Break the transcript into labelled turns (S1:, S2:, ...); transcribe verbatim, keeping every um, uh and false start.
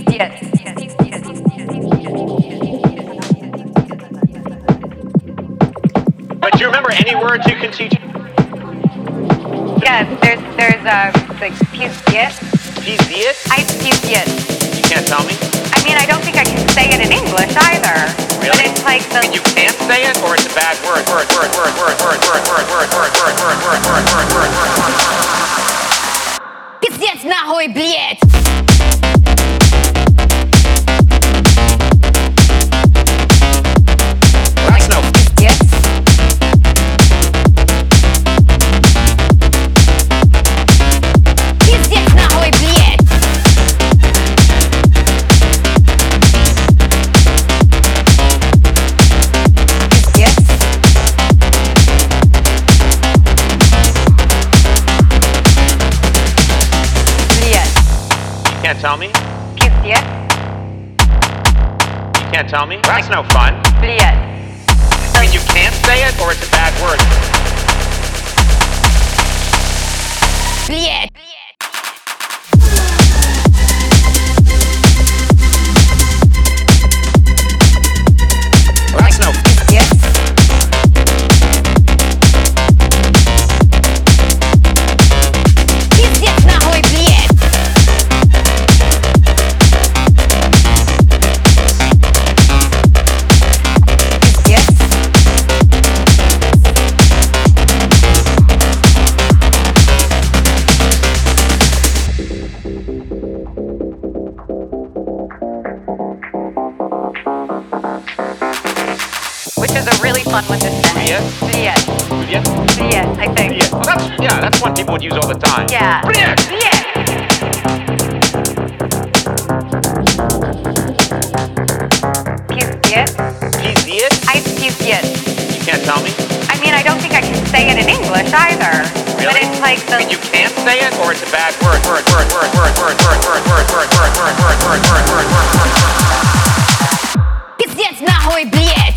S1: But do you remember any words you can teach?
S2: Yeah, there's there's uh like pizdiet.
S1: Pizdiet?
S2: I pizdiet.
S1: You can't tell me?
S2: I mean, I don't think I can say it in English either.
S1: Really?
S2: But it's like the.
S1: And you can't say it, or it's a bad word? Word, word, word, word, word, word, word, word, word, word, word, word, word, word, word, word, word.
S3: Пиздец нахуй, блядь!
S1: That's no.
S2: Yes.
S3: Пиздец нахуй, блядь!
S2: Yes. Yes.
S1: You can't tell me?
S2: Pizdiet.
S1: You can't tell me? That's no fun.
S2: Yes.
S1: I mean, you can't say it, or it's a bad word?
S3: Блядь!
S1: That's no.
S2: Yes.
S3: Пиздец нахуй, блядь!
S2: Yes. Which is a really fun one to say.
S1: Yes.
S2: Yes.
S1: Yes.
S2: Yes, I think.
S1: Yeah. Well, that's, yeah, that's one people would use all the time.
S2: Yeah.
S1: Brilliant.
S2: Yes. Pizdiet.
S1: Pizdiet?
S2: I pizdiet.
S1: You can't tell me?
S2: I mean, I don't think I can say it in English either. But
S1: Really?
S2: it's like the.
S1: I mean, you can't say it, or it's a bad word? Word, word, word, word, word, word, word, word, word, word, word, word, word, word, word, word, word.
S3: Пиздец нахуй, блядь!